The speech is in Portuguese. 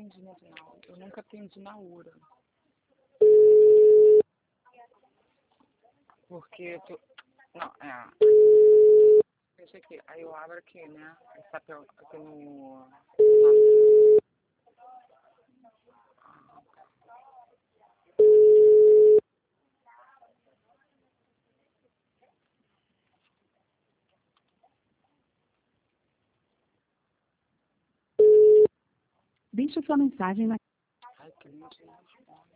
atendimento na URA. Eu nunca atendi na URA. Porque eu tô... Não, deixa aqui. Aí eu abro aqui, né? Esse papel aqui no... Deixe sua mensagem na... Ai, cliente não responde.